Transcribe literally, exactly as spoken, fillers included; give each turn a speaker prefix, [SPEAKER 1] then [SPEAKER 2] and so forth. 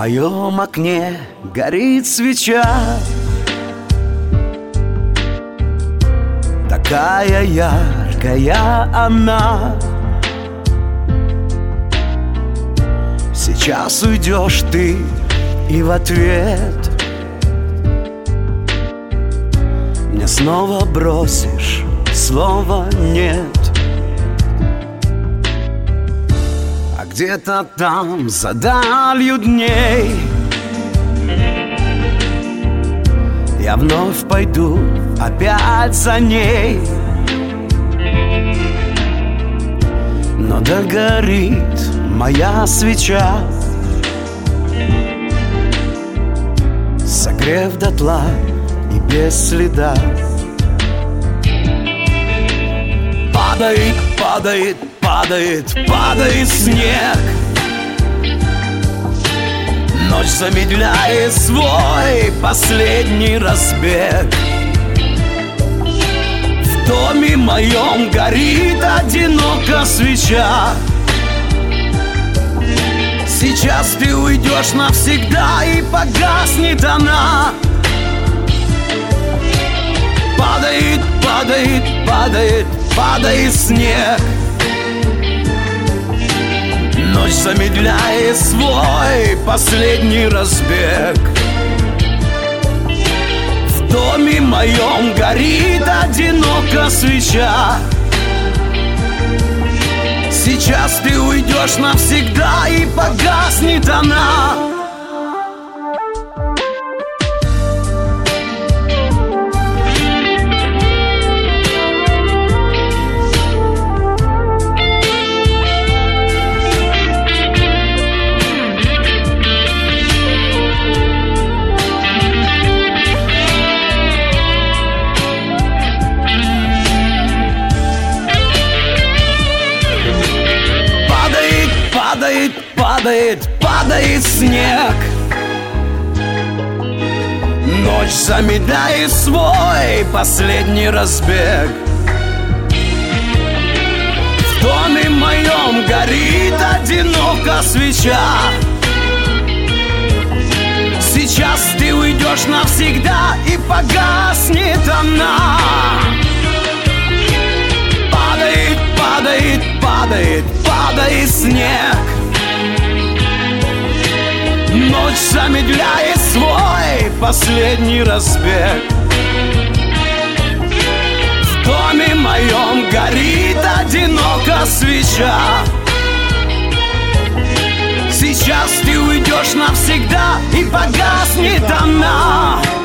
[SPEAKER 1] моем окне горит свеча, такая яркая она. Сейчас уйдешь ты, и в ответ мне снова бросишь слово «нет». А где-то там, за далью дней, я вновь пойду опять за ней. Но догорит моя свеча, согрев дотла и без следа. Падает, падает, падает, падает снег. Ночь замедляет свой последний разбег. В доме моем горит одиноко свеча. Сейчас ты уйдешь навсегда, и погаснет она. Падает, падает, падает, падает снег. Ночь замедляет свой последний разбег. В доме моем горит одиноко свеча. Сейчас ты уйдешь навсегда, и погаснет она. Падает, падает, падает снег. Ночь замедляет свой последний разбег. В доме моем горит одиноко свеча. Сейчас ты уйдешь навсегда, и погаснет она. Падает, падает, падает, падает снег. Ночь замедляет свой последний разбег. В доме моем горит одиноко свеча. Сейчас ты уйдешь навсегда, и погаснет она.